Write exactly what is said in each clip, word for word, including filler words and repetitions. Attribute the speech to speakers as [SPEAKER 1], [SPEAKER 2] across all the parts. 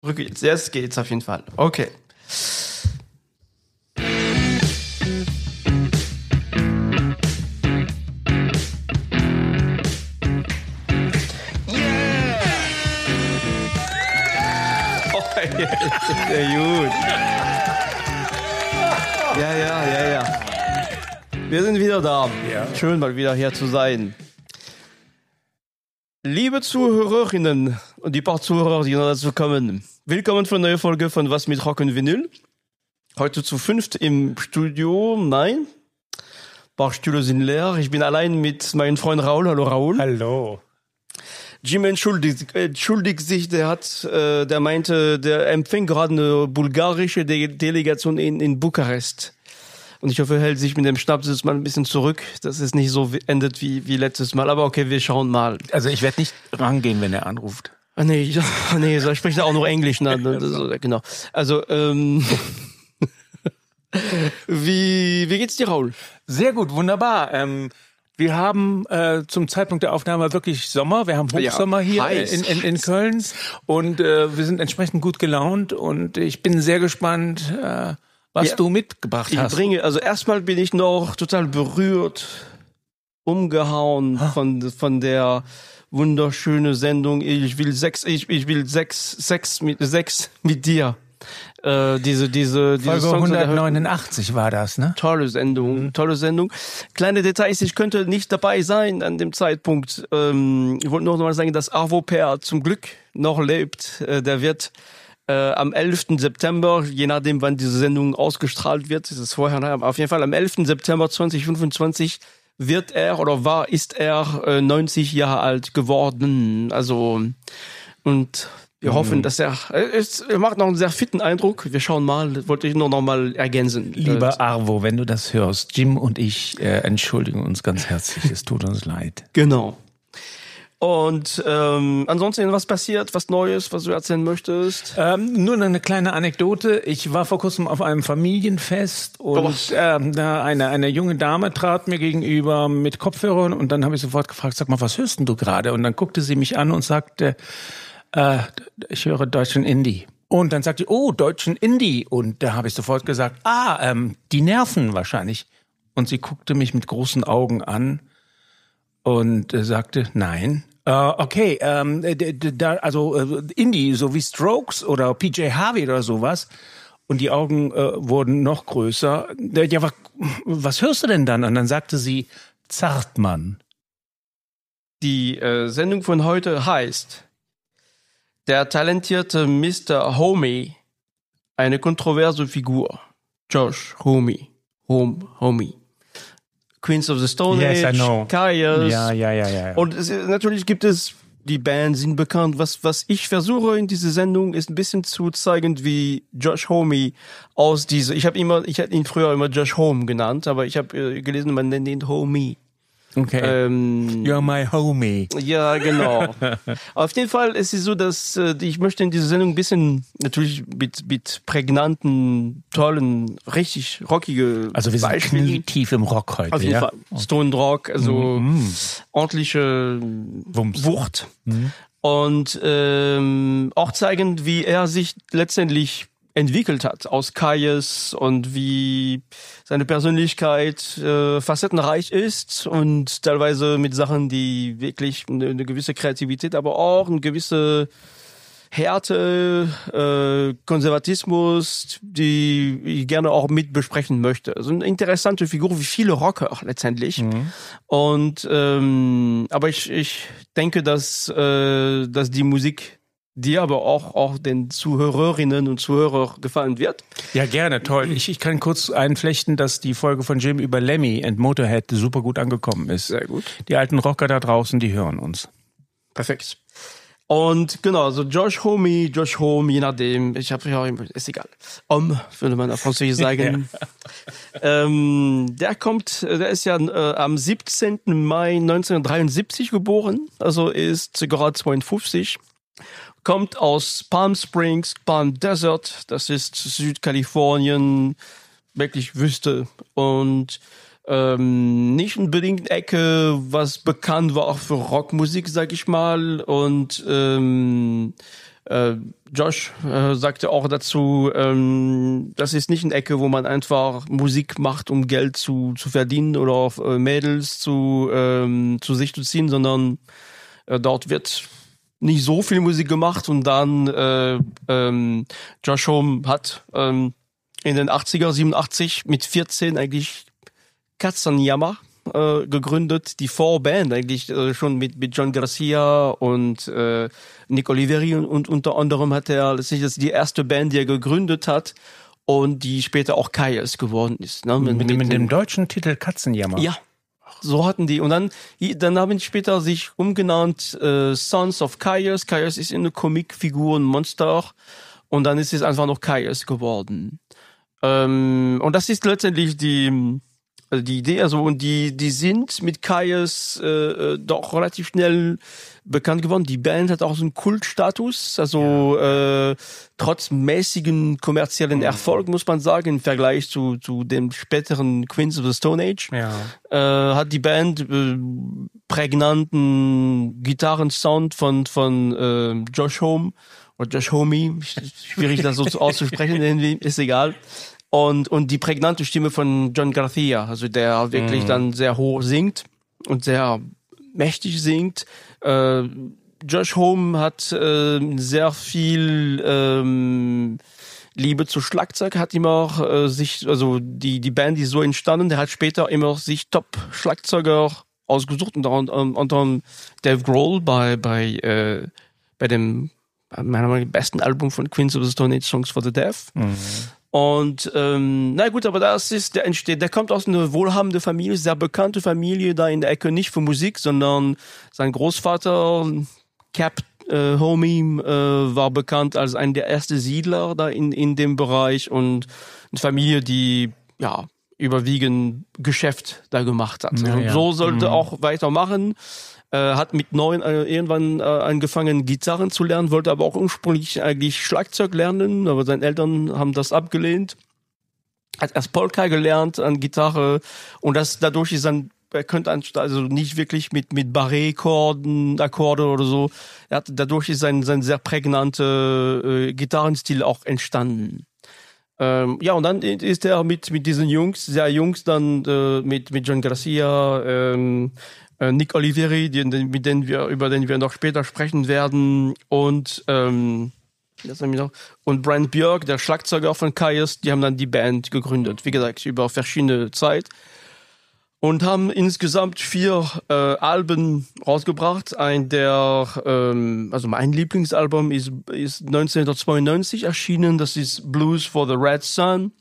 [SPEAKER 1] Rückwärts. Jetzt geht's auf jeden Fall. Okay. Sehr gut. Ja, ja, ja, ja. Wir sind wieder da. Ja. Schön, mal wieder hier zu sein. Liebe Zuhörerinnen und die paar Zuhörer, die noch dazu kommen. Willkommen für eine neue Folge von Was mit Rock und Vinyl. Heute zu fünft im Studio. Nein, ein paar Stühle sind leer. Ich bin allein mit meinem Freund Raoul. Hallo Raoul.
[SPEAKER 2] Hallo.
[SPEAKER 1] Jim entschuldigt, entschuldigt sich, der hat, äh, der meinte, der empfängt gerade eine bulgarische De- Delegation in, in Bukarest. Und ich hoffe, er hält sich mit dem Schnaps jetzt mal ein bisschen zurück, dass es nicht so endet wie, wie letztes Mal. Aber okay, wir schauen mal.
[SPEAKER 2] Also ich werde nicht rangehen, wenn er anruft.
[SPEAKER 1] Ah, nee, ja, nee, er spricht auch nur Englisch. Ne? Also, genau. Also, ähm, wie, wie geht's dir, Raoul?
[SPEAKER 2] Sehr gut, wunderbar. Ähm, Wir haben äh, zum Zeitpunkt der Aufnahme wirklich Sommer. Wir haben Hochsommer hier
[SPEAKER 1] heiß,
[SPEAKER 2] in, in, in Köln und äh, wir sind entsprechend gut gelaunt und ich bin sehr gespannt, äh, was
[SPEAKER 1] ja,
[SPEAKER 2] du mitgebracht
[SPEAKER 1] ich
[SPEAKER 2] hast.
[SPEAKER 1] Bringe, also erstmal bin ich noch total berührt, umgehauen ha. von von der wunderschönen Sendung. Ich will Sex, ich, ich will Sex, Sex mit Sex mit dir. Äh, diese, diese, diese
[SPEAKER 2] Folge
[SPEAKER 1] Songs
[SPEAKER 2] hundertneunundachtzig war das, ne?
[SPEAKER 1] Tolle Sendung, mhm. tolle Sendung. Kleine Details, ich könnte nicht dabei sein an dem Zeitpunkt. Ähm, ich wollte nur noch mal sagen, dass Arvo Pärt zum Glück noch lebt. Äh, der wird äh, am elften September, je nachdem wann diese Sendung ausgestrahlt wird, ist es vorher, aber auf jeden Fall am elften September zweitausendfünfundzwanzig wird er oder war, ist er äh, neunzig Jahre alt geworden. Also, und wir hoffen, mhm. dass er, es macht noch einen sehr fitten Eindruck. Wir schauen mal, wollte ich nur noch mal ergänzen.
[SPEAKER 2] Lieber Arvo, wenn du das hörst, Jim und ich äh, entschuldigen uns ganz herzlich. Es tut uns leid.
[SPEAKER 1] Genau. Und ähm, ansonsten, was passiert, was Neues, was du erzählen möchtest?
[SPEAKER 2] Ähm, nur eine kleine Anekdote. Ich war vor kurzem auf einem Familienfest und ähm, da eine eine junge Dame trat mir gegenüber mit Kopfhörern und dann habe ich sofort gefragt, sag mal, was hörst denn du gerade? Und dann guckte sie mich an und sagte, äh, ich höre deutschen Indie. Und dann sagte sie, oh, deutschen Indie. Und da habe ich sofort gesagt, ah, ähm, die Nerven wahrscheinlich. Und sie guckte mich mit großen Augen an und äh, sagte, nein. Uh, okay, ähm, da, also äh, Indie, so wie Strokes oder P J Harvey oder sowas. Und die Augen äh, wurden noch größer. Ja, was, was hörst du denn dann? Und dann sagte sie, Zartmann.
[SPEAKER 1] Die äh, Sendung von heute heißt Der talentierte Mister Homme, eine kontroverse Figur. Josh Homme, Home, Homme. Queens of the Stone
[SPEAKER 2] yes,
[SPEAKER 1] Age,
[SPEAKER 2] I know.
[SPEAKER 1] Kaius.
[SPEAKER 2] Ja, ja, ja, ja.
[SPEAKER 1] Und es, natürlich gibt es, die Bands sind bekannt. Was, was ich versuche in dieser Sendung ist ein bisschen zu zeigen, wie Josh Homme aus diese, ich habe immer, ich hatte ihn früher immer Josh Home genannt, aber ich habe äh, gelesen, man nennt ihn Homie.
[SPEAKER 2] Okay.
[SPEAKER 1] Ähm,
[SPEAKER 2] You're my homie.
[SPEAKER 1] Ja, genau. Auf jeden Fall ist es so, dass äh, ich möchte in dieser Sendung ein bisschen natürlich mit mit prägnanten, tollen, richtig rockige
[SPEAKER 2] Also wir sind
[SPEAKER 1] Beispielen.
[SPEAKER 2] knietief im Rock heute.
[SPEAKER 1] Auf jeden
[SPEAKER 2] ja?
[SPEAKER 1] Fall. Stone Rock, also
[SPEAKER 2] mm.
[SPEAKER 1] ordentliche
[SPEAKER 2] Wumms.
[SPEAKER 1] Wucht.
[SPEAKER 2] Mm.
[SPEAKER 1] Und ähm, auch zeigen, wie er sich letztendlich entwickelt hat aus Kaius und wie seine Persönlichkeit äh, facettenreich ist und teilweise mit Sachen, die wirklich eine, eine gewisse Kreativität, aber auch eine gewisse Härte, äh, Konservatismus, die ich gerne auch mit besprechen möchte. Also eine interessante Figur, wie viele Rocker letztendlich. Mhm. Und ähm, aber ich ich denke, dass äh, dass die Musik dir aber auch, auch den Zuhörerinnen und Zuhörern gefallen wird.
[SPEAKER 2] Ja, gerne, toll. Ich, ich kann kurz einflechten, dass die Folge von Jim über Lemmy and Motorhead super gut angekommen ist.
[SPEAKER 1] Sehr gut.
[SPEAKER 2] Die alten Rocker da draußen, die hören uns.
[SPEAKER 1] Perfekt. Und genau, also Josh Homme, Josh Home, je nachdem, ich habe ja, ist egal. Um, würde man auf Französisch sagen. Ja. Ähm, der kommt, der ist ja äh, am siebzehnten Mai neunzehnhundertdreiundsiebzig geboren, also ist gerade zweiundfünfzig. Kommt aus Palm Springs, Palm Desert, das ist Südkalifornien, wirklich Wüste und ähm, nicht unbedingt Ecke, was bekannt war auch für Rockmusik, sag ich mal, und ähm, äh, Josh äh, sagte auch dazu, ähm, das ist nicht eine Ecke, wo man einfach Musik macht, um Geld zu zu verdienen oder auf äh, Mädels zu ähm, zu sich zu ziehen, sondern äh, dort wird nicht so viel Musik gemacht. Und dann äh, ähm, Josh Homme hat ähm, in den achtziger, siebenundachtzig mit vierzehn eigentlich Katzenjammer äh, gegründet, die Vorband eigentlich äh, schon mit mit John Garcia und äh, Nick Oliveri, und, und unter anderem hat er, das ist die erste Band, die er gegründet hat und die später auch Kyuss geworden ist. Ne?
[SPEAKER 2] Mit, mit, mit, mit dem deutschen Titel Katzenjammer?
[SPEAKER 1] Ja, so hatten die. Und dann dann haben die später sich umgenannt äh, Sons of Kyuss. Kyuss ist eine Comicfigur, ein Monster, und dann ist es einfach noch Kyuss geworden. Ähm, und das ist letztendlich die die Idee, also, und die, die sind mit Kyuss äh, doch relativ schnell bekannt geworden. Die Band hat auch so einen Kultstatus, also ja. äh, trotz mäßigen kommerziellen mhm. Erfolg, muss man sagen, im Vergleich zu zu dem späteren Queens of the Stone Age, ja. äh, hat die Band äh, prägnanten Gitarrensound von von äh, Josh Homme oder Josh Homme, schwierig das so auszusprechen, ist egal. Und, und die prägnante Stimme von John Garcia, also der wirklich mm. dann sehr hoch singt und sehr mächtig singt. Äh, Josh Homme hat äh, sehr viel ähm, Liebe zu Schlagzeug, hat immer äh, sich, also die, die Band ist so entstanden, der hat später immer sich Top-Schlagzeuger ausgesucht, unter anderem Dave Grohl bei, bei, äh, bei dem, meiner Meinung nach, besten Album von Queens of the Stone Age, Songs for the Deaf. Mm. Und ähm, na gut, aber das ist, der entsteht, der kommt aus einer wohlhabenden Familie, sehr bekannte Familie da in der Ecke, nicht für Musik, sondern sein Großvater Cap äh, Homme äh, war bekannt als einer der ersten Siedler da in in dem Bereich, und eine Familie, die ja überwiegend Geschäft da gemacht hat. Ja, ja. So sollte mhm. auch weitermachen. Äh, hat mit neun äh, irgendwann äh, angefangen, Gitarren zu lernen, wollte aber auch ursprünglich eigentlich Schlagzeug lernen, aber seine Eltern haben das abgelehnt. Hat erst Polka gelernt an Gitarre, und das dadurch ist dann, er könnte also nicht wirklich mit mit Barré-Chorden, Akkorde oder so. Er hat, dadurch ist sein sein sehr prägnante äh, Gitarrenstil auch entstanden. Ähm, ja, und dann ist er mit mit diesen Jungs, sehr Jungs, dann äh, mit mit John Garcia, ähm, Nick Oliveri, die, mit denen wir, über den wir noch später sprechen werden, und ähm, das haben wir noch, und Brian Björk, der Schlagzeuger von Kyuss, die haben dann die Band gegründet, wie gesagt, über verschiedene Zeit, und haben insgesamt vier äh, Alben rausgebracht. Ein der, ähm, also mein Lieblingsalbum ist, ist neunzehnhundertzweiundneunzig erschienen, das ist Blues for the Red Sun,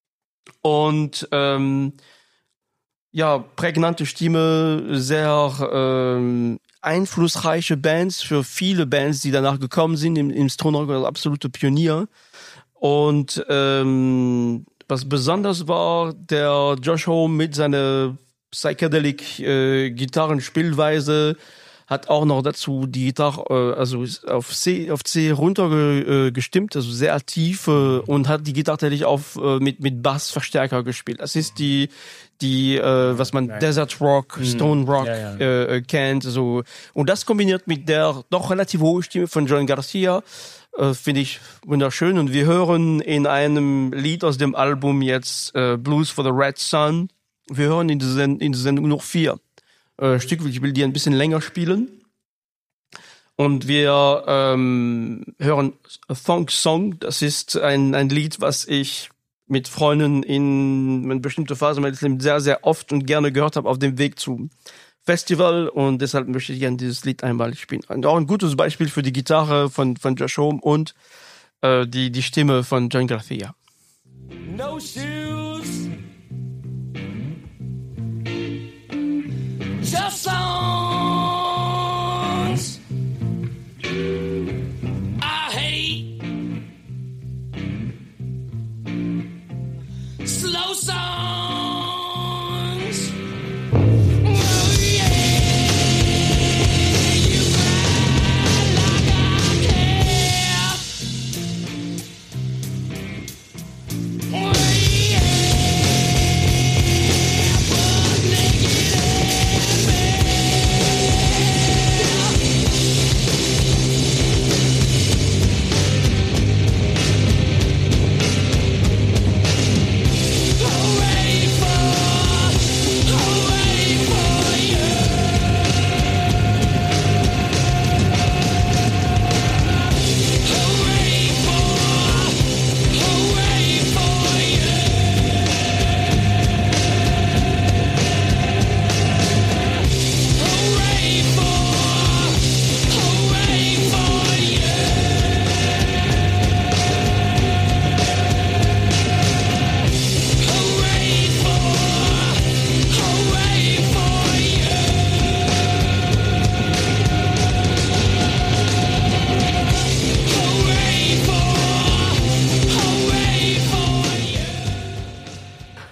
[SPEAKER 1] und ähm, ja, prägnante Stimme, sehr ähm, einflussreiche Bands für viele Bands, die danach gekommen sind, im, im Stoner Rock, absolute Pionier. Und ähm, was besonders war, der Josh Homme mit seiner psychedelic äh, Gitarrenspielweise hat auch noch dazu die Gitarre, äh, also auf C, auf C runtergestimmt, also sehr tief, äh, und hat die Gitarre tatsächlich auf äh, mit mit Bassverstärker gespielt. Das ist die die äh, was man Desert Rock, Stone Rock ja, ja. Äh, kennt, so, und das kombiniert mit der doch relativ hohen Stimme von John Garcia, äh, finde ich wunderschön. Und wir hören in einem Lied aus dem Album jetzt äh, Blues for the Red Sun. Wir hören in dieser in dieser Sendung noch vier Äh, Stück, ich will die ein bisschen länger spielen. Und wir ähm, hören A Funk Song. Das ist ein, ein Lied, was ich mit Freunden in einer bestimmten Phase meines Lebens sehr, sehr oft und gerne gehört habe auf dem Weg zum Festival. Und deshalb möchte ich gerne dieses Lied einmal spielen. Und auch ein gutes Beispiel für die Gitarre von, von Josh Homme und äh, die, die Stimme von John Garcia. No shoes. Just songs I hate, slow songs. Oh yeah, you cry like I care. Oh yeah, but naked and bare.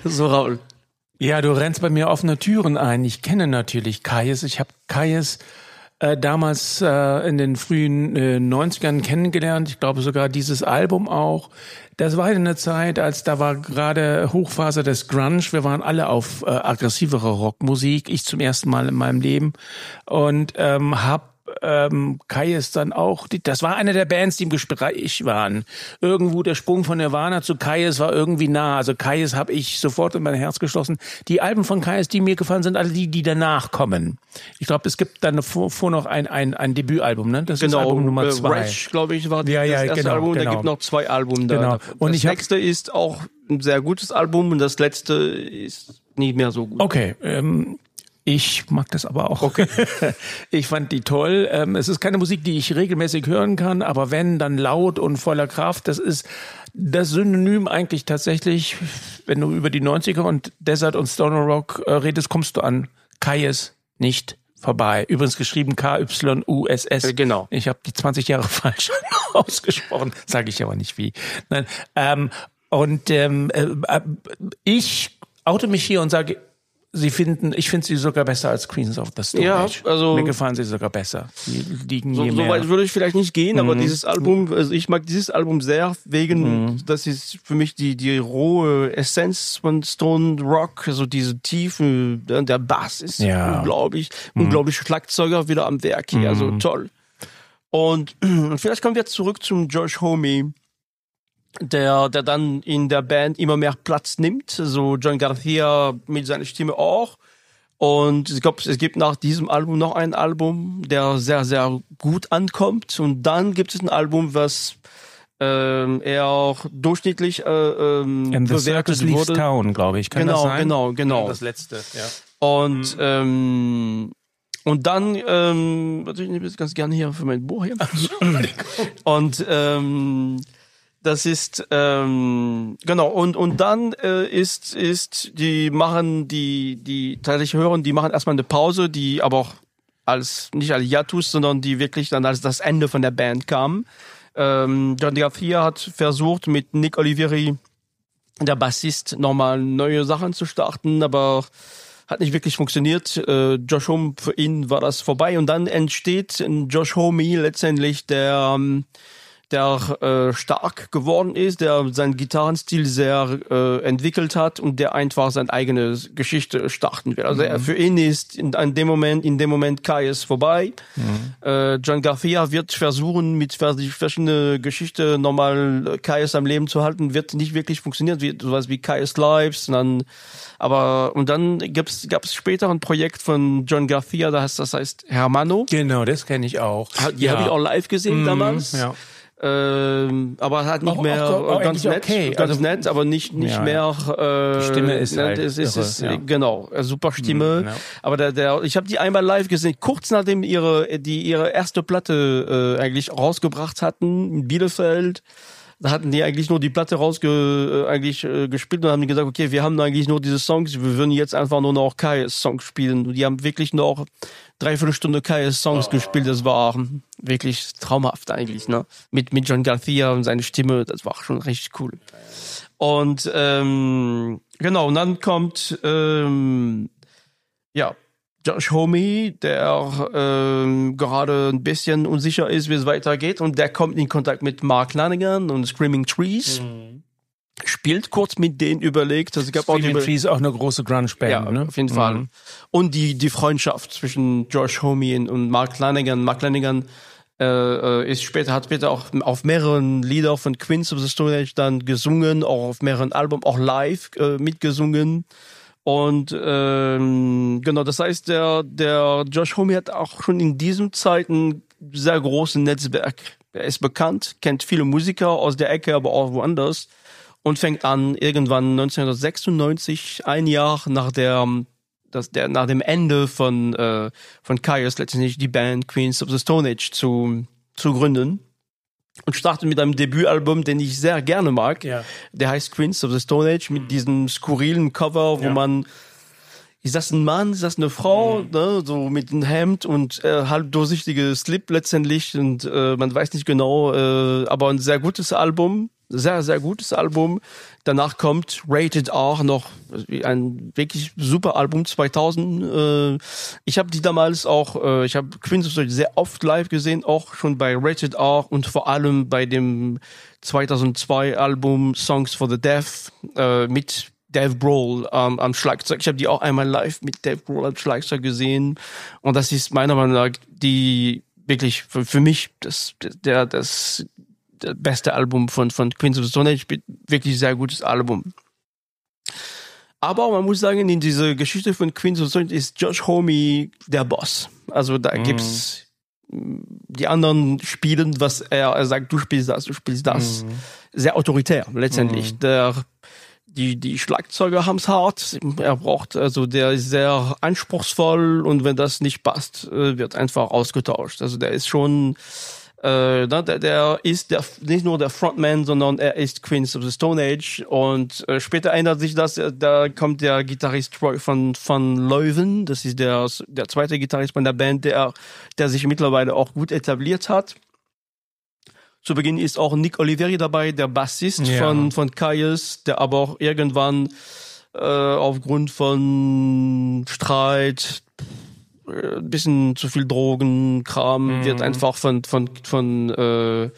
[SPEAKER 1] So, Raul.
[SPEAKER 2] Ja, du rennst bei mir offene Türen ein. Ich kenne natürlich Kyuss. Ich habe Kyuss äh, damals äh, in den frühen äh, neunzigern kennengelernt. Ich glaube sogar dieses Album auch. Das war eine Zeit, als da war gerade Hochphase des Grunge. Wir waren alle auf äh, aggressivere Rockmusik. Ich zum ersten Mal in meinem Leben. Und ähm, hab ähm, Kyuss dann auch, die, das war eine der Bands, die im Gespräch waren. Irgendwo der Sprung von Nirvana zu Kyuss war irgendwie nah. Also Kyuss habe ich sofort in mein Herz geschlossen. Die Alben von Kyuss, die mir gefallen sind, alle die, die danach kommen. Ich glaube, es gibt dann vor, vor noch ein, ein, ein Debütalbum, ne? Das
[SPEAKER 1] genau,
[SPEAKER 2] ist Album Nummer zwei.
[SPEAKER 1] Rage, glaube ich, war
[SPEAKER 2] ja,
[SPEAKER 1] das
[SPEAKER 2] ja,
[SPEAKER 1] erste
[SPEAKER 2] genau,
[SPEAKER 1] Album.
[SPEAKER 2] genau.
[SPEAKER 1] Da gibt noch zwei Alben.
[SPEAKER 2] Genau.
[SPEAKER 1] Da.
[SPEAKER 2] Und
[SPEAKER 1] das
[SPEAKER 2] ich hab,
[SPEAKER 1] nächste ist auch ein sehr gutes Album und das letzte ist nicht mehr so gut.
[SPEAKER 2] Okay, ähm, ich mag das aber auch.
[SPEAKER 1] Okay.
[SPEAKER 2] Ich fand die toll. Ähm, es ist keine Musik, die ich regelmäßig hören kann, aber wenn, dann laut und voller Kraft. Das ist das Synonym eigentlich tatsächlich, wenn du über die neunziger und Desert und Stoner Rock äh, redest, kommst du an Kyuss nicht vorbei. Übrigens geschrieben K Y U S S.
[SPEAKER 1] Äh, genau.
[SPEAKER 2] Ich habe die zwanzig Jahre falsch ausgesprochen. Sage ich aber nicht wie. Nein. Ähm, und ähm, äh, ich oute mich hier und sage, Sie finden, ich finde sie sogar besser als Queens of the Stone
[SPEAKER 1] Ja,
[SPEAKER 2] Age.
[SPEAKER 1] also
[SPEAKER 2] Mir gefallen sie sogar besser. Die liegen
[SPEAKER 1] so,
[SPEAKER 2] je
[SPEAKER 1] so
[SPEAKER 2] mehr.
[SPEAKER 1] weit würde ich vielleicht nicht gehen,
[SPEAKER 2] Mhm.
[SPEAKER 1] aber dieses Album, also ich mag dieses Album sehr, wegen,
[SPEAKER 2] Mhm.
[SPEAKER 1] das ist für mich die, die rohe Essenz von Stone Rock, also diese Tiefe, der Bass ist
[SPEAKER 2] Ja.
[SPEAKER 1] unglaublich, mhm. unglaublich Schlagzeuger wieder am Werk hier, also
[SPEAKER 2] Mhm.
[SPEAKER 1] toll. Und vielleicht kommen wir zurück zum Josh Homme, der, der dann in der Band immer mehr Platz nimmt, so John Garcia mit seiner Stimme auch. Und ich glaube, es gibt nach diesem Album noch ein Album, der sehr, sehr gut ankommt. Und dann gibt es ein Album, was ähm, eher auch durchschnittlich äh, ähm,
[SPEAKER 2] And the
[SPEAKER 1] bewertet
[SPEAKER 2] Circus Leaves
[SPEAKER 1] wurde.
[SPEAKER 2] Town, glaube ich. Kann
[SPEAKER 1] genau,
[SPEAKER 2] das sein?
[SPEAKER 1] genau, genau.
[SPEAKER 2] Das letzte, ja.
[SPEAKER 1] Und ähm, und dann, ähm, warte, ich nehme jetzt ganz gerne hier für mein Buch hier. Und ähm, das ist ähm, genau und und dann äh, ist ist die machen die die tatsächlich hören, die machen erstmal eine Pause, die aber auch als nicht als Hiatus, sondern die wirklich dann als das Ende von der Band kam. Ähm, John Garcia hat versucht mit Nick Oliveri, der Bassist, nochmal neue Sachen zu starten, aber hat nicht wirklich funktioniert. Äh, Josh Homme, für ihn war das vorbei und dann entsteht in Josh Homme letztendlich der ähm, der äh, stark geworden ist, der seinen Gitarrenstil sehr äh, entwickelt hat und der einfach seine eigene Geschichte starten will. Also mhm. er, für ihn ist in, in dem Moment, in dem Moment Kyuss vorbei. Mhm. Äh, John Garcia wird versuchen, mit verschiedenen Geschichten nochmal Kyuss am Leben zu halten, wird nicht wirklich funktionieren, wie sowas wie Kyuss Lives, und dann, aber und dann gibt's gab's später ein Projekt von John Garcia, das heißt, das heißt Hermano.
[SPEAKER 2] Genau, das kenne ich auch.
[SPEAKER 1] Die ja. habe ich auch live gesehen mhm. damals.
[SPEAKER 2] Ja.
[SPEAKER 1] Ähm, aber halt nicht
[SPEAKER 2] auch,
[SPEAKER 1] mehr
[SPEAKER 2] auch, auch
[SPEAKER 1] ganz nett,
[SPEAKER 2] okay.
[SPEAKER 1] ganz
[SPEAKER 2] also,
[SPEAKER 1] nett, aber nicht nicht
[SPEAKER 2] ja,
[SPEAKER 1] mehr. Äh,
[SPEAKER 2] die Stimme ist
[SPEAKER 1] ne,
[SPEAKER 2] halt
[SPEAKER 1] es ist,
[SPEAKER 2] irre,
[SPEAKER 1] ist
[SPEAKER 2] ja.
[SPEAKER 1] genau, super Stimme.
[SPEAKER 2] Mhm, ja.
[SPEAKER 1] Aber der der, ich habe die einmal live gesehen, kurz nachdem ihre die ihre erste Platte äh, eigentlich rausgebracht hatten in Bielefeld. Da hatten die eigentlich nur die Platte rausge äh, eigentlich äh, gespielt und haben die gesagt, okay, wir haben eigentlich nur diese Songs, wir würden jetzt einfach nur noch Kyuss-Songs spielen. Und die haben wirklich noch dreiviertel Stunde Kyuss-Songs oh. gespielt. Das war wirklich traumhaft eigentlich, ne? Mit mit John Garcia und seine Stimme, das war schon richtig cool. Und ähm, genau, und dann kommt ähm, ja Josh Homme, der ähm, gerade ein bisschen unsicher ist, wie es weitergeht, und der kommt in Kontakt mit Mark Lanegan und Screaming Trees, mhm. spielt kurz mit denen, überlegt. Also es gab
[SPEAKER 2] Screaming
[SPEAKER 1] auch die
[SPEAKER 2] Trees, auch eine große Grunge-Band,
[SPEAKER 1] ja,
[SPEAKER 2] ne?
[SPEAKER 1] auf jeden Fall. Mhm. Und die die Freundschaft zwischen Josh Homme und Mark Lanegan. Mark Lanegan äh, ist später hat später auch auf mehreren Lieder von Queens of the Stone Age dann gesungen, auch auf mehreren Alben, auch live äh, mitgesungen. Und ähm, genau, das heißt, der der Josh Homme hat auch schon in diesem Zeit ein sehr großes Netzwerk. Er ist bekannt, kennt viele Musiker aus der Ecke, aber auch woanders, und fängt an irgendwann neunzehnhundertsechsundneunzig, ein Jahr nach der das der nach dem Ende von äh, von Kyuss letztendlich die Band Queens of the Stone Age zu zu gründen. Und startet mit einem Debütalbum, den ich sehr gerne mag. Ja. Der heißt Queens of the Stone Age, mit diesem skurrilen Cover, wo ja. man, ist das ein Mann, ist das eine Frau, mhm. ne? So mit einem Hemd und äh, halb durchsichtige Slip letztendlich, und äh, man weiß nicht genau, äh, aber ein sehr gutes Album. Sehr, sehr gutes Album. Danach kommt Rated R, noch ein wirklich super Album, zweitausend. Äh, ich habe die damals auch, äh, ich habe Queens of the Stone Age sehr oft live gesehen, auch schon bei Rated R und vor allem bei dem zweitausendzwei Album Songs for the Deaf äh, mit Dave Grohl ähm, am Schlagzeug. Ich habe die auch einmal live mit Dave Grohl am Schlagzeug gesehen und das ist meiner Meinung nach die wirklich für, für mich das der das das beste Album von, von Queens of the Stone Age, wirklich sehr gutes Album. Aber man muss sagen, in dieser Geschichte von Queens of the Stone Age ist Josh Homme der Boss. Also da mm. gibt's die anderen spielen, was er, er sagt, du spielst das, du spielst das. Mm. Sehr autoritär, letztendlich. Mm. Der, die, die Schlagzeuger haben's hart. Er braucht, also der ist sehr anspruchsvoll und wenn das nicht passt, wird einfach ausgetauscht. Also der ist schon, Äh, der, der ist der, nicht nur der Frontman, sondern er ist Queens of the Stone Age und äh, später ändert sich das, da kommt der Gitarrist Troy von, von Leuven, das ist der, der zweite Gitarrist von der Band, der, der sich mittlerweile auch gut etabliert hat. Zu Beginn ist auch Nick Oliveri dabei, der Bassist ja. von, von Kyuss, der aber auch irgendwann äh, aufgrund von Streit, ein bisschen zu viel Drogenkram, mhm. wird einfach von von von äh,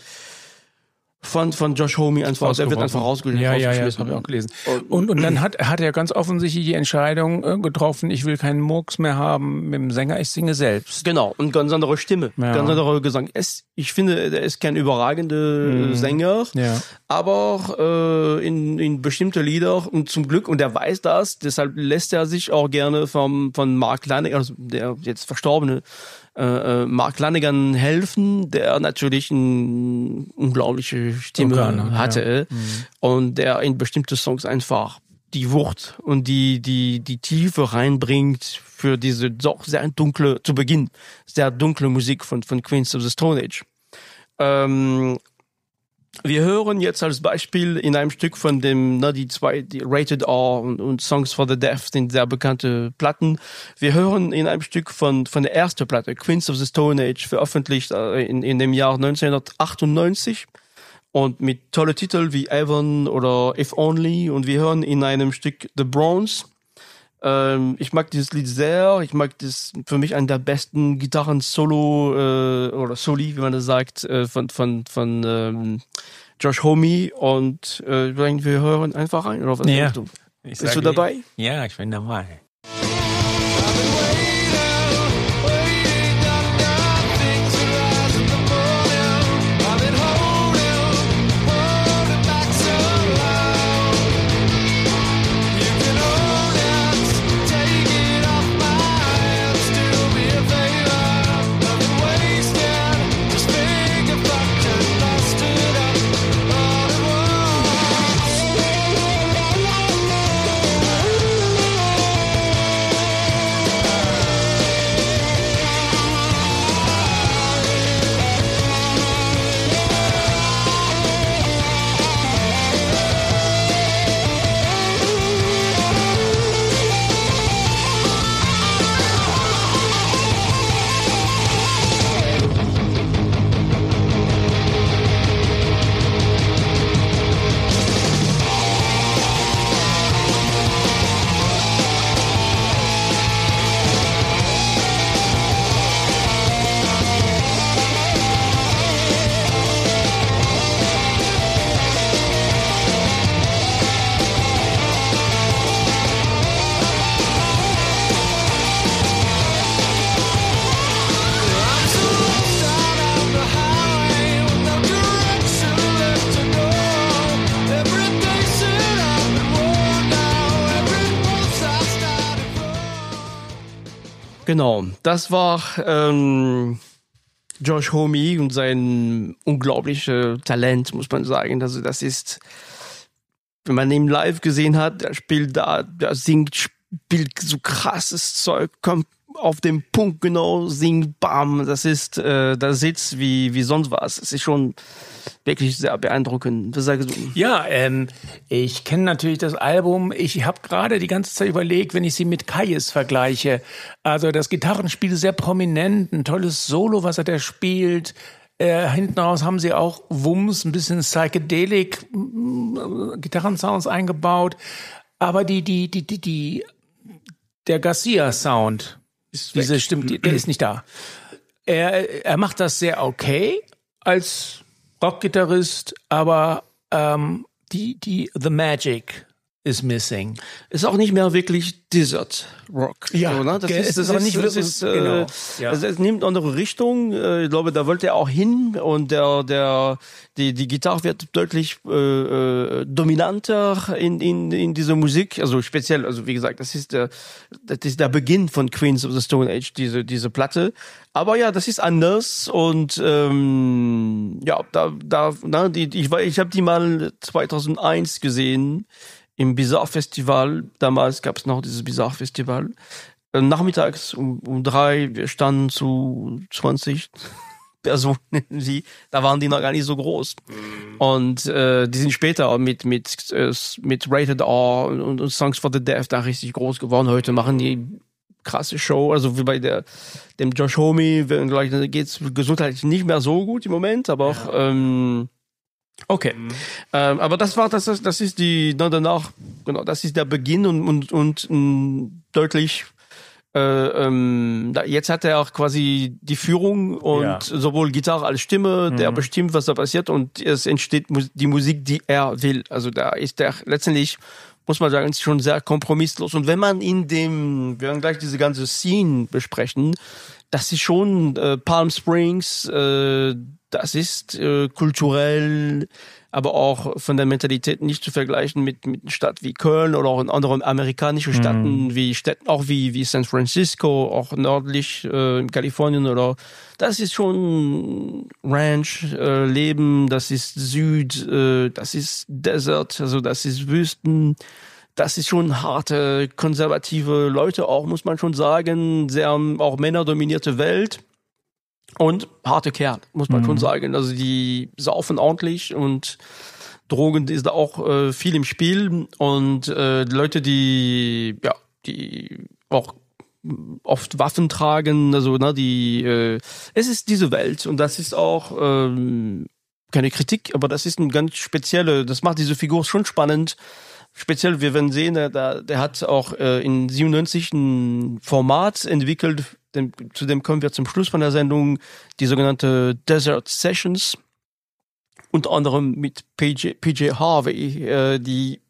[SPEAKER 1] von von Josh Homme einfach, der wird einfach rausgelesen.
[SPEAKER 2] Ja, ja, ja, das habe ich auch gelesen. Und und dann hat hat er ganz offensichtlich die Entscheidung äh, getroffen, ich will keinen Murks mehr haben mit dem Sänger, ich singe selbst.
[SPEAKER 1] Genau, und ganz andere Stimme, ja. ganz andere Gesang. Es, ich finde, er ist kein überragender mhm. Sänger,
[SPEAKER 2] ja.
[SPEAKER 1] aber äh, in in bestimmte Lieder und zum Glück, und er weiß das, deshalb lässt er sich auch gerne vom von Mark Lanegan, also der jetzt verstorbene äh, Mark Lanegan helfen, der natürlich eine unglaubliche Stimme Organ, hatte ja. mhm. und der in bestimmte Songs einfach die Wucht und die die die Tiefe reinbringt für diese doch sehr dunkle, zu Beginn sehr dunkle Musik von von Queens of the Stone Age. Ähm, wir hören jetzt als Beispiel in einem Stück von dem, na, die zwei, die Rated R und, und Songs for the Deaf sind sehr bekannte Platten. Wir hören in einem Stück von, von der ersten Platte, Queens of the Stone Age, veröffentlicht äh, in, in dem Jahr neunzehnhundertachtundneunzig und mit tolle Titel wie Evan oder If Only, und wir hören in einem Stück The Bronze. Ähm, ich mag dieses Lied sehr, ich mag das, für mich einen der besten Gitarren-Solo äh, oder Soli, wie man das sagt, äh, von von von ähm, Josh Homme, und äh, wir hören einfach rein. Oder was
[SPEAKER 2] ja.
[SPEAKER 1] du? Bist du dabei?
[SPEAKER 2] Ja, ich bin dabei.
[SPEAKER 1] Genau, das war ähm, Josh Homme und sein unglaubliches Talent, muss man sagen. Also das ist, wenn man ihn live gesehen hat, der spielt da, der singt, spielt so krasses Zeug, kommt auf den Punkt genau, singt, bam, das ist, äh, da sitzt wie wie sonst was. Es ist schon wirklich sehr beeindruckend. Was sagst du?
[SPEAKER 2] Ja, ähm, ich kenne natürlich das Album. Ich habe gerade die ganze Zeit überlegt, wenn ich sie mit Kyuss vergleiche. Also das Gitarrenspiel ist sehr prominent, ein tolles Solo, was er da spielt. Äh, hinten raus haben sie auch Wumms, ein bisschen Psychedelic äh, Gitarrensounds eingebaut. Aber die, die, die, die, die, der Garcia-Sound, diese Stimme, die, der ist nicht da. Er, er macht das sehr okay als Rockgitarrist, aber ähm, die, die, the magic is missing.
[SPEAKER 1] Ist auch nicht mehr wirklich Desert Rock.
[SPEAKER 2] Ja,
[SPEAKER 1] so, ne? Das
[SPEAKER 2] es
[SPEAKER 1] ist, das
[SPEAKER 2] ist auch
[SPEAKER 1] ist,
[SPEAKER 2] nicht
[SPEAKER 1] das
[SPEAKER 2] wirklich,
[SPEAKER 1] ist, äh,
[SPEAKER 2] genau. Ja.
[SPEAKER 1] also es nimmt eine andere Richtung. Äh, Ich glaube, da wollte er auch hin und der, der, die, die Gitarre wird deutlich äh, äh, dominanter in, in, in dieser Musik. Also speziell, also wie gesagt, das ist der, das ist der Beginn von Queens of the Stone Age, diese, diese Platte. Aber ja, das ist anders und ähm, ja, da, da, na, die, ich, ich habe die mal zweitausendeins gesehen. Im Bizarre Festival, damals gab es noch dieses Bizarre Festival. Äh, nachmittags um, um drei, wir standen zu zwanzig Personen, die, da waren die noch gar nicht so groß. Mhm. Und äh, die sind später mit mit äh, mit Rated R und, und Songs for the Deaf da richtig groß geworden. Heute machen die krasse Show, also wie bei der dem Josh Homme, gleich geht's gesundheitlich nicht mehr so gut im Moment, aber auch ja. ähm, Okay, mhm. ähm, aber das war das, das ist die na, danach genau, das ist der Beginn und und und mh, deutlich. Äh, ähm, da, jetzt hat er auch quasi die Führung und ja. sowohl Gitarre als Stimme, mhm. der bestimmt, was da passiert und es entsteht mu- die Musik, die er will. Also da ist er letztendlich, muss man sagen, schon sehr kompromisslos. Und wenn man in dem, wir werden gleich diese ganze Scene besprechen, das ist schon äh, Palm Springs, äh, das ist äh, kulturell, aber auch von der Mentalität nicht zu vergleichen mit mit einer Stadt wie Köln oder auch in anderen amerikanischen Städten mhm. wie Städten auch wie wie San Francisco, auch nördlich äh, in Kalifornien oder das ist schon Ranch äh, Leben, das ist Süd, äh, das ist Desert, also das ist Wüsten. Das ist schon harte, konservative Leute auch, muss man schon sagen, sehr auch männerdominierte Welt. Und harte Kerl, muss man mhm. schon sagen. Also die saufen ordentlich und Drogen ist da auch äh, viel im Spiel. Und äh, die Leute, die ja, die auch oft Waffen tragen, also ne, die äh, es ist diese Welt und das ist auch ähm, keine Kritik, aber das ist ein ganz spezielle, das macht diese Figur schon spannend. Speziell, wir werden sehen, der, der hat auch äh, in siebenundneunzig ein Format entwickelt, dem, zu dem kommen wir zum Schluss von der Sendung, die sogenannte Desert Sessions, unter anderem mit P J, P J Harvey, äh, die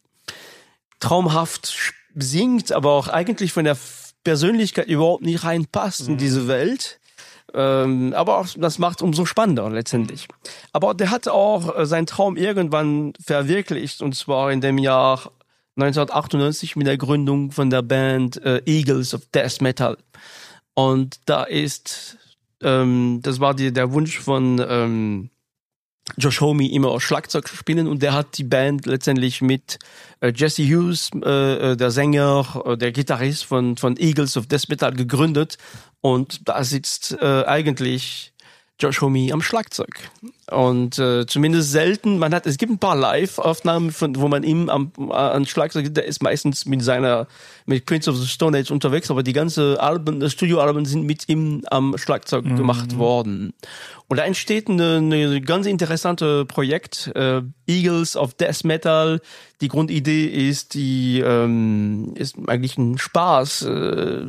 [SPEAKER 1] traumhaft singt, aber auch eigentlich von der Persönlichkeit überhaupt nicht reinpasst mhm. in diese Welt. Ähm, aber auch, das macht umso spannender letztendlich. Aber der hat auch äh, seinen Traum irgendwann verwirklicht, und zwar in dem Jahr neunzehnhundertachtundneunzig mit der Gründung von der Band äh, Eagles of Death Metal. Und da ist, ähm, das war die, der Wunsch von ähm, Josh Homme, immer Schlagzeug zu spielen, und der hat die Band letztendlich mit äh, Jesse Hughes, äh, der Sänger, äh, der Gitarrist von von Eagles of Death Metal gegründet, und da sitzt äh, eigentlich Josh Homme am Schlagzeug. Und äh, zumindest selten, man hat, es gibt ein paar Live-Aufnahmen, von, wo man ihm am, am Schlagzeug, der ist meistens mit seiner, mit Queens of the Stone Age unterwegs, aber die ganze Alben, Studioalben sind mit ihm am Schlagzeug mhm. gemacht worden. Und da entsteht eine, eine ganz interessante Projekt, äh, Eagles of Death Metal. Die Grundidee ist, die ähm, ist eigentlich ein Spaß, äh,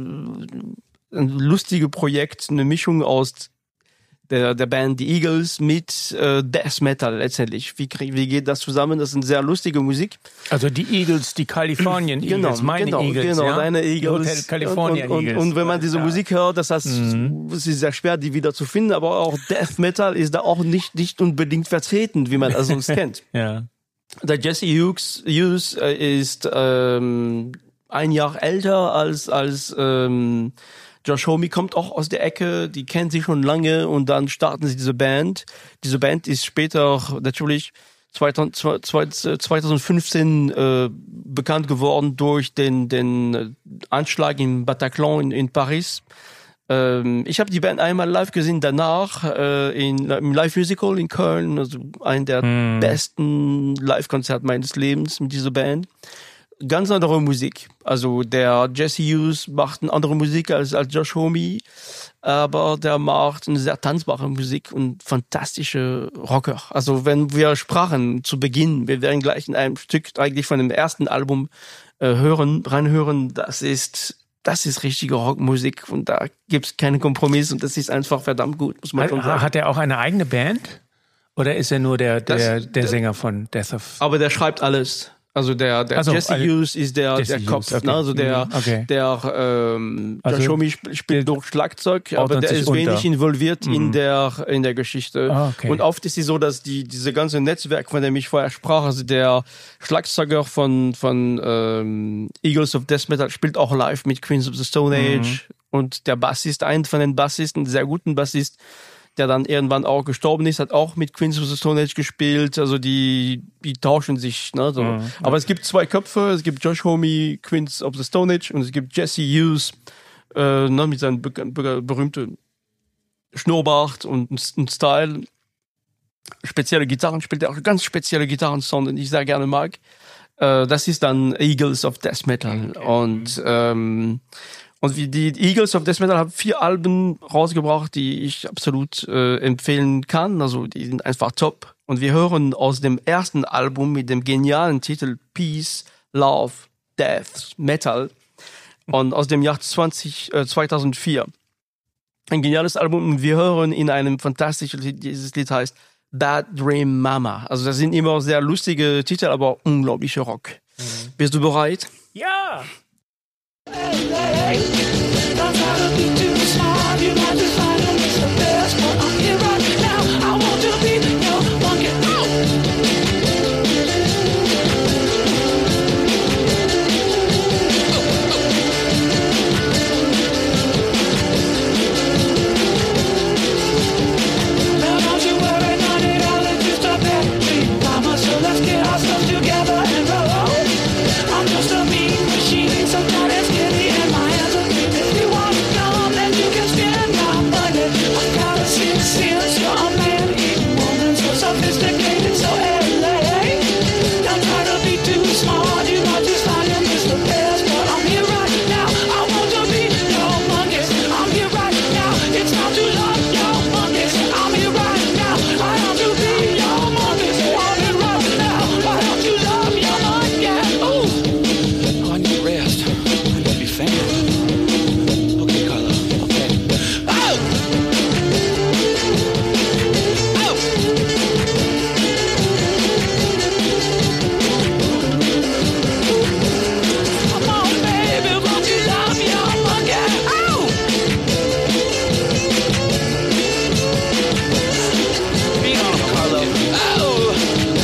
[SPEAKER 1] ein lustiges Projekt, eine Mischung aus der der Band die Eagles mit äh, Death Metal letztendlich. Wie krieg, wie geht das zusammen? Das ist eine sehr lustige Musik.
[SPEAKER 2] Also die Eagles, die Kalifornien Eagles,
[SPEAKER 1] genau,
[SPEAKER 2] meine
[SPEAKER 1] genau,
[SPEAKER 2] Eagles,
[SPEAKER 1] genau,
[SPEAKER 2] ja?
[SPEAKER 1] deine Eagles.
[SPEAKER 2] California
[SPEAKER 1] und, und,
[SPEAKER 2] Eagles.
[SPEAKER 1] Und, und wenn man diese
[SPEAKER 2] ja.
[SPEAKER 1] Musik hört, das heißt, mhm. es ist sehr schwer, die wieder zu finden, aber auch Death Metal ist da auch nicht nicht unbedingt vertreten, wie man also es kennt.
[SPEAKER 2] Ja.
[SPEAKER 1] Der Jesse Hughes, Hughes äh, ist ähm, ein Jahr älter als als ähm, Josh Homme, kommt auch aus der Ecke, die kennen sich schon lange, und dann starten sie diese Band. Diese Band ist später natürlich zweitausendfünfzehn äh, bekannt geworden durch den den Anschlag im Bataclan in, in Paris. Ähm, ich habe die Band einmal live gesehen, danach äh, in, im Live-Musical in Köln, also ein der hm. besten Live-Konzerte meines Lebens mit dieser Band. Ganz andere Musik. Also der Jesse Hughes macht eine andere Musik als, als Josh Homme. aber der macht eine sehr tanzbare Musik und fantastische Rocker. Also wenn wir sprachen zu Beginn, wir werden gleich in einem Stück eigentlich von dem ersten Album äh, hören, reinhören, das ist das ist richtige Rockmusik und da gibt's keinen Kompromiss und das ist einfach verdammt gut, muss man
[SPEAKER 2] hat,
[SPEAKER 1] schon sagen.
[SPEAKER 2] Hat er auch eine eigene Band? Oder ist er nur der, der,
[SPEAKER 1] das,
[SPEAKER 2] der Sänger von Death of...
[SPEAKER 1] Aber der schreibt alles. Also der, der
[SPEAKER 2] also,
[SPEAKER 1] Jesse
[SPEAKER 2] also,
[SPEAKER 1] Hughes ist der,
[SPEAKER 2] Jesse
[SPEAKER 1] der Kopf,
[SPEAKER 2] Hughes, okay.
[SPEAKER 1] ne? Also der,
[SPEAKER 2] okay.
[SPEAKER 1] der ähm,
[SPEAKER 2] also,
[SPEAKER 1] Josh Homme spielt, spielt durch Schlagzeug, aber der ist
[SPEAKER 2] unter.
[SPEAKER 1] wenig involviert
[SPEAKER 2] mhm.
[SPEAKER 1] in der in der Geschichte.
[SPEAKER 2] Ah, okay.
[SPEAKER 1] Und oft ist es so, dass die diese ganze Netzwerk, von dem ich vorher sprach, also der Schlagzeuger von von ähm, Eagles of Death Metal spielt auch live mit Queens of the Stone Age mhm. und der Bassist, ein von den Bassisten, sehr guten Bassist, der dann irgendwann auch gestorben ist, hat auch mit Queens of the Stone Age gespielt. Also die, die tauschen sich. Ne, so. Mhm. Aber es gibt zwei Köpfe. Es gibt Josh Homme, Queens of the Stone Age, und es gibt Jesse Hughes äh, ne, mit seinem be- be- berühmten Schnurrbart und ein Style. Spezielle Gitarren spielt er auch, ganz spezielle Gitarrensound, den ich sehr gerne mag. Äh, das ist dann Eagles of Death Metal. Okay. Und ähm, Und wie die Eagles of Death Metal haben vier Alben rausgebracht, die ich absolut äh, empfehlen kann. Also die sind einfach top. Und wir hören aus dem ersten Album mit dem genialen Titel Peace, Love, Death, Metal. Und aus dem Jahr zwanzig, äh, zweitausendvier. Ein geniales Album. Und wir hören in einem fantastischen Lied, dieses Lied heißt Bad Dream Mama. Also das sind immer sehr lustige Titel, aber unglaublicher Rock. Mhm. Bist du bereit?
[SPEAKER 2] Ja!
[SPEAKER 3] Hey, hey, hey. Don't try to be too smart. You might just find them it's the best. But I'm here right now. I want to be your monkey. Oh! Now don't you worry, honey, darling, just a bad dream, mama. So let's get ourselves together and roll. I'm just a mean machine, so don't ask me. And my hands are clean. If you want to come, then you can spend my money. I've got a six sense, you're a man-eating woman, so sophisticated, so L A. Don't try to be too smart, you might just find you miss the best. But I'm here right now, I want to be your monkey. I'm here right now, it's not too love your monkey. I'm here right now, I want to be your monkey. I'm here right now, why don't you love your monkey? Ooh. Oh, I need rest. I need to be fan. Okay, Carla. Okay. Oh! Oh! Come on, baby, won't you love your monkey? Oh! Beat on him, Carlo. Oh!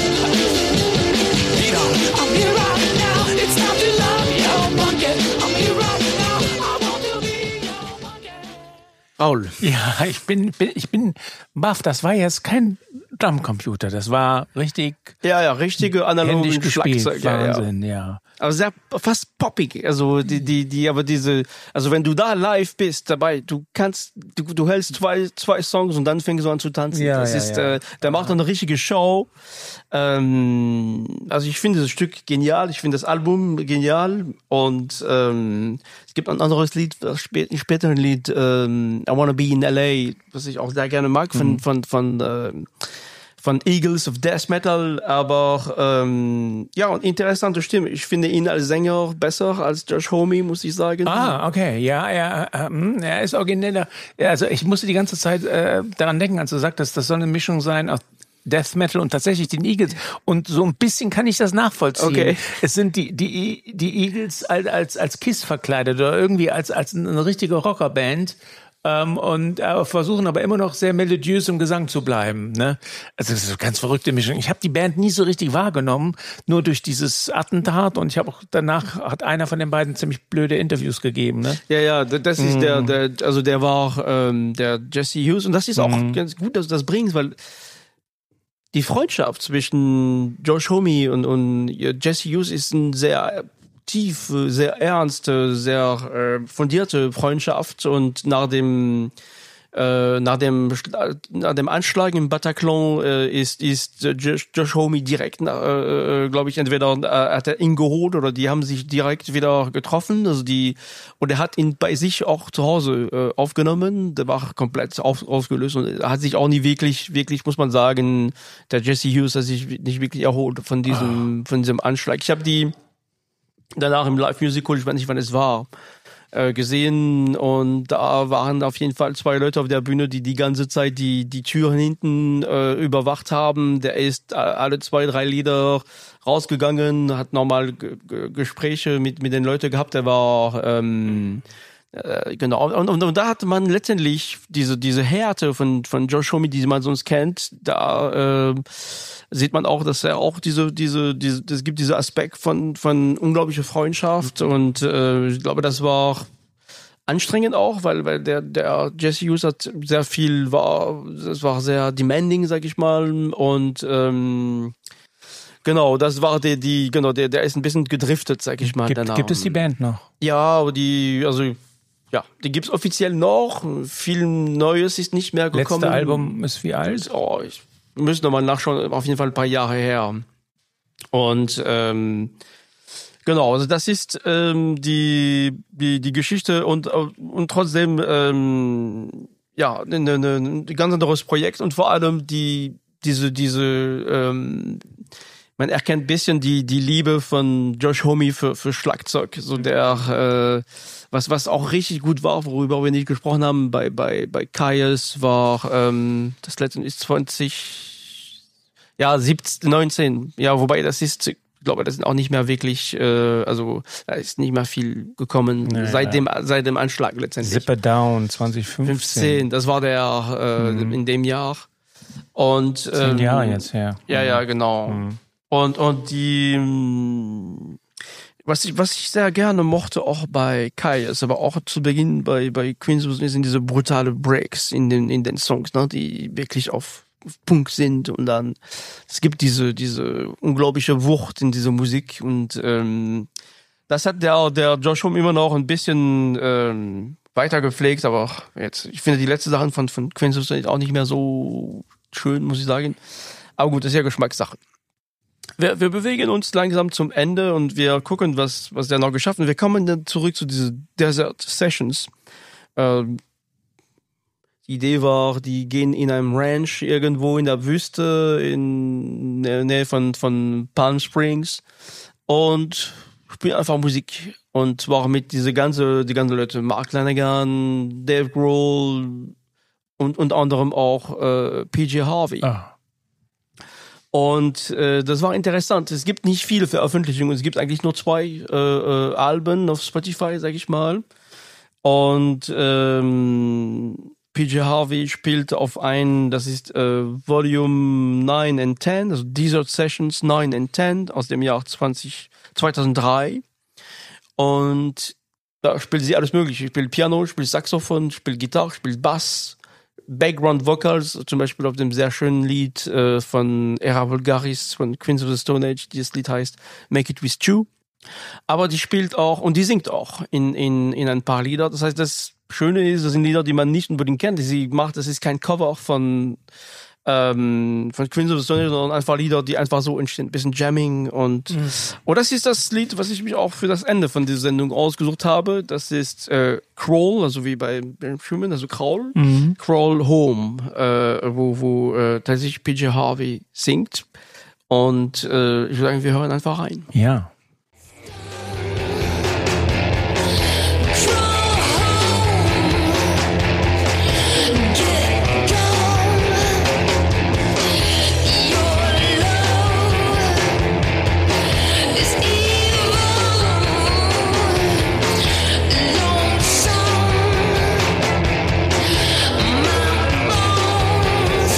[SPEAKER 3] Beat on him. I'm here right now. It's time to love your monkey. I'm here right now. I want to be your monkey.
[SPEAKER 1] Raul.
[SPEAKER 2] Ja, ich bin, bin, ich bin baff. Das war jetzt kein Drumcomputer. Das war richtig
[SPEAKER 1] Ja, ja, richtige analoge
[SPEAKER 2] händisch gespielt.
[SPEAKER 1] Schlagzeug. Ja, ja.
[SPEAKER 2] Wahnsinn, ja.
[SPEAKER 1] Aber sehr, fast poppig. Also, die, die, die, aber diese, also wenn du da live bist dabei, du kannst, du, du hältst zwei, zwei Songs und dann fängst du an zu tanzen.
[SPEAKER 2] Ja,
[SPEAKER 1] das
[SPEAKER 2] ja,
[SPEAKER 1] ist,
[SPEAKER 2] ja.
[SPEAKER 1] äh, der macht eine richtige Show. Ähm, also ich finde das Stück genial. Ich finde das Album genial. Und, ähm, es gibt ein anderes Lied, das spät, ein späteres Lied, ähm, I Wanna Be in L A, was ich auch sehr gerne mag, von, mhm. von, von, ähm, von Eagles of Death Metal, aber ähm, ja, und interessante Stimme. Ich finde ihn als Sänger besser als Josh Homme, muss ich sagen.
[SPEAKER 2] Ah, okay, ja, er, ähm, er ist origineller. Ja, also ich musste die ganze Zeit äh, daran denken, als du sagtest, das soll eine Mischung sein aus Death Metal und tatsächlich den Eagles. Und so ein bisschen kann ich das nachvollziehen.
[SPEAKER 1] Okay.
[SPEAKER 2] Es sind die die die Eagles als als, als Kiss verkleidet oder irgendwie als als eine richtige Rockerband. Ähm, und äh, versuchen aber immer noch sehr melodiös im Gesang zu bleiben. Ne? Also das ist eine ganz verrückte Mischung. Ich habe die Band nie so richtig wahrgenommen, nur durch dieses Attentat. Und ich habe auch danach, hat einer von den beiden ziemlich blöde Interviews gegeben. Ne?
[SPEAKER 1] Ja, ja, das ist mm. der, der, also der war ähm, der Jesse Hughes. Und das ist auch mm. ganz gut, dass du das bringst, weil die Freundschaft zwischen Josh Homme und, und Jesse Hughes ist ein sehr tiefe, sehr ernste, sehr äh, fundierte Freundschaft. Und nach dem Äh, nach dem nach dem Anschlag im Bataclan äh, ist ist äh, Josh, Josh Homme direkt, äh, äh, glaube ich, entweder äh, hat er ihn geholt oder die haben sich direkt wieder getroffen. Also die und er hat ihn bei sich auch zu Hause äh, aufgenommen. Der war komplett auf, ausgelöst und er hat sich auch nie wirklich wirklich muss man sagen, der Jesse Hughes hat sich nicht wirklich erholt von diesem ah. von diesem Anschlag. Ich habe die danach im Live Musical, ich weiß nicht, wann es war, gesehen und da waren auf jeden Fall zwei Leute auf der Bühne, die die ganze Zeit die die Türen hinten äh, überwacht haben. Der ist alle zwei, drei Lieder rausgegangen, hat nochmal G- G- Gespräche mit mit den Leuten gehabt. Der war ähm, äh, genau und, und, und da hatte man letztendlich diese diese Härte von von Josh Homme, die man sonst kennt. Da äh, sieht man auch, dass er auch diese, diese, diese, es gibt diese Aspekt von, von unglaublicher Freundschaft und äh, ich glaube, das war auch anstrengend auch, weil, weil der, der Jesse Hughes hat sehr viel, war, das war sehr demanding, sag ich mal und ähm, genau, das war der, die, genau, der, der ist ein bisschen gedriftet, sag ich mal.
[SPEAKER 2] Gibt,
[SPEAKER 1] danach.
[SPEAKER 2] gibt es die Band noch?
[SPEAKER 1] Ja, aber die, also ja, die gibt's offiziell noch. Viel Neues ist nicht mehr gekommen.
[SPEAKER 2] Letzte Album ist wie alt?
[SPEAKER 1] Oh, ich müssen nochmal nachschauen, auf jeden Fall ein paar Jahre her. Und ähm, genau, also das ist ähm, die, die die Geschichte und und trotzdem ähm, ja ein ne, ne, ganz anderes Projekt und vor allem die diese diese ähm, man erkennt ein bisschen die die Liebe von Josh Homme für für Schlagzeug, so der äh, was was auch richtig gut war, worüber wir nicht gesprochen haben bei bei bei Kyuss war ähm, das letzte ist zwanzig ja siebzehn neunzehn ja, wobei das ist, ich glaube, das sind auch nicht mehr wirklich äh, also da ist nicht mehr viel gekommen ja, seit dem seit dem Anschlag letztendlich.
[SPEAKER 2] Zip It Down zwanzig fünfzehn
[SPEAKER 1] fünfzehn, das war der äh, mhm. in dem Jahr und
[SPEAKER 2] zehn ähm, Jahre jetzt her.
[SPEAKER 1] Ja, ja, genau. Mhm. Und und die was ich was ich sehr gerne mochte auch bei Kyuss, aber auch zu Beginn bei bei Queens sind diese brutale Breaks in den in den Songs, ne, die wirklich auf Punkt sind und dann es gibt diese diese unglaubliche Wucht in dieser Musik und ähm, das hat der der Josh Homme immer noch ein bisschen ähm, weiter gepflegt, aber jetzt ich finde die letzten Sachen von von Queens auch nicht mehr so schön, muss ich sagen. Aber gut, das ist ja Geschmackssache. Wir, wir bewegen uns langsam zum Ende und wir gucken, was was der noch geschafft hat. Wir kommen dann zurück zu diesen Desert Sessions. Ähm, Die Idee war, die gehen in einem Ranch irgendwo in der Wüste in der Nähe von, von Palm Springs und spielen einfach Musik. Und zwar mit diese ganze, die ganzen Leute, Mark Lanegan, Dave Grohl und unter anderem auch äh, P J Harvey. Ah. Und äh, das war interessant. Es gibt nicht viele Veröffentlichungen. Es gibt eigentlich nur zwei äh, äh, Alben auf Spotify, sag ich mal. Und ähm, P J Harvey spielt auf ein, das ist äh, Volume neun and ten, also Desert Sessions neun and ten aus dem Jahr zwanzig, zweitausenddrei. Und da spielt sie alles mögliche. Spielt Piano, spielt Saxophon, spielt Gitarre, spielt Bass, Background Vocals, zum Beispiel auf dem sehr schönen Lied äh, von Era Vulgaris von Queens of the Stone Age. Dieses Lied heißt Make It With You. Aber die spielt auch und die singt auch in in in ein paar Lieder. Das heißt, das Schöne ist, das sind Lieder, die man nicht unbedingt kennt. Die sie macht, das ist kein Cover von ähm, von Queens of the Stone Age, sondern einfach Lieder, die einfach so entstehen, ein bisschen Jamming und mhm. und das ist das Lied, was ich mich auch für das Ende von dieser Sendung ausgesucht habe. Das ist äh, Crawl, also wie bei Benjamin Schumann, also Crawl, mhm. Crawl Home, äh, wo wo äh, tatsächlich P J Harvey singt und äh, ich würde sagen, wir hören einfach rein.
[SPEAKER 2] Ja.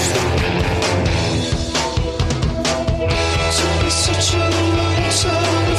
[SPEAKER 3] Such a long time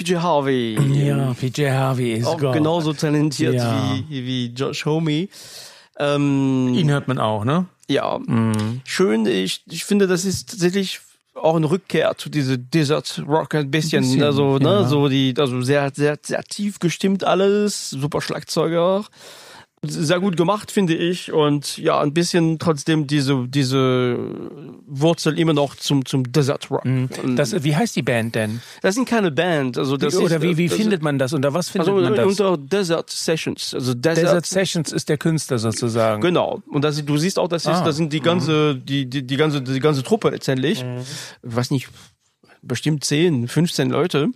[SPEAKER 1] J Harvey.
[SPEAKER 2] Ja, P J Harvey ist
[SPEAKER 1] auch
[SPEAKER 2] Gott.
[SPEAKER 1] genauso talentiert
[SPEAKER 2] Ja.
[SPEAKER 1] wie, wie Josh Homme. Ähm,
[SPEAKER 2] Ihn hört man auch, ne?
[SPEAKER 1] ja, schön. Ich, ich finde, das ist tatsächlich auch eine Rückkehr zu diese Desert Rock ein bisschen,
[SPEAKER 2] Ein bisschen,
[SPEAKER 1] also ne,
[SPEAKER 2] ja.
[SPEAKER 1] so die, also sehr, sehr, sehr tief gestimmt alles, super Schlagzeuger, sehr gut gemacht finde ich und ja ein bisschen trotzdem diese diese Wurzel immer noch zum zum Desert Rock. Und
[SPEAKER 2] Das, wie heißt die Band denn?
[SPEAKER 1] das sind keine Band, also das
[SPEAKER 2] Oder
[SPEAKER 1] ist,
[SPEAKER 2] wie, wie
[SPEAKER 1] das,
[SPEAKER 2] findet man das? Unter was findet
[SPEAKER 1] also
[SPEAKER 2] man das?
[SPEAKER 1] unter Desert Sessions, also Desert,
[SPEAKER 2] Desert Sessions ist der Künstler sozusagen.
[SPEAKER 1] Genau. Und das, du siehst auch, das ist,
[SPEAKER 2] Ah.
[SPEAKER 1] das sind die ganze, die, die, die ganze, die ganze Truppe letztendlich. Ich weiß nicht, bestimmt zehn, fünfzehn Leute.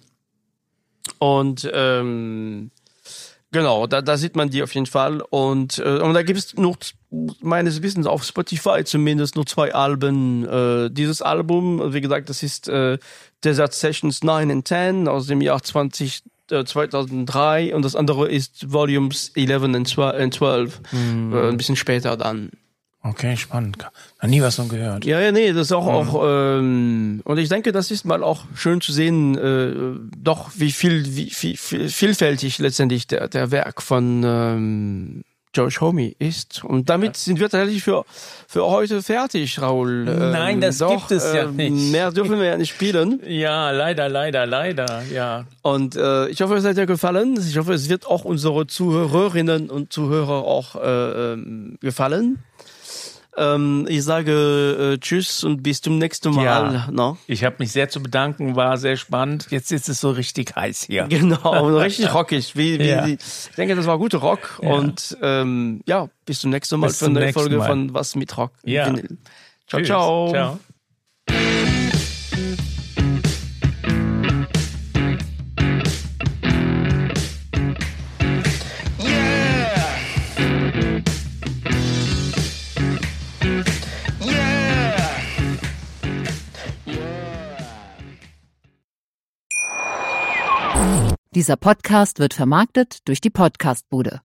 [SPEAKER 1] Und, ähm, genau, da, da sieht man die auf jeden Fall. Und, äh, und da gibt es noch, meines Wissens auf Spotify zumindest nur zwei Alben. Äh, dieses Album, wie gesagt, das ist, äh, Desert Sessions neun und zehn aus dem Jahr zwanzig, äh, zweitausenddrei und das andere ist Volumes elf und zwölf.
[SPEAKER 2] Mhm.
[SPEAKER 1] Äh, ein bisschen später dann.
[SPEAKER 2] Okay, spannend. Noch nie was von gehört.
[SPEAKER 1] Ja, ja, nee, das ist auch, auch ähm, und ich denke, das ist mal auch schön zu sehen, äh, doch wie viel, wie viel, viel vielfältig letztendlich der, der Werk von ähm, Josh Homme ist. Und damit sind wir tatsächlich für, für heute fertig, Raoul. Ähm,
[SPEAKER 2] Nein, das
[SPEAKER 1] doch,
[SPEAKER 2] gibt es ja
[SPEAKER 1] ähm,
[SPEAKER 2] nicht.
[SPEAKER 1] Mehr dürfen wir ja nicht spielen.
[SPEAKER 2] Ja, leider, leider, leider, ja.
[SPEAKER 1] Und äh, ich hoffe, es hat dir gefallen. Ich hoffe, es wird auch unsere Zuhörerinnen und Zuhörer auch äh, ähm, gefallen. Ähm, ich sage äh, Tschüss und bis zum nächsten Mal.
[SPEAKER 2] Ja.
[SPEAKER 1] No?
[SPEAKER 2] Ich habe mich sehr zu bedanken, war sehr spannend. Jetzt ist es so richtig heiß hier.
[SPEAKER 1] Genau, und richtig rockig. Wie, wie,
[SPEAKER 2] Ja.
[SPEAKER 1] wie, ich denke, das war guter Rock.
[SPEAKER 2] Ja.
[SPEAKER 1] Und ähm, ja, bis zum nächsten Mal
[SPEAKER 2] Bis
[SPEAKER 1] für
[SPEAKER 2] zum
[SPEAKER 1] eine
[SPEAKER 2] nächsten
[SPEAKER 1] Folge
[SPEAKER 2] Mal.
[SPEAKER 1] von Was mit Rock.
[SPEAKER 2] Ja.
[SPEAKER 1] Vinyl. Ciao,
[SPEAKER 2] Tschüss.
[SPEAKER 1] ciao.
[SPEAKER 2] Ciao.
[SPEAKER 4] Dieser Podcast wird vermarktet durch die Podcastbude.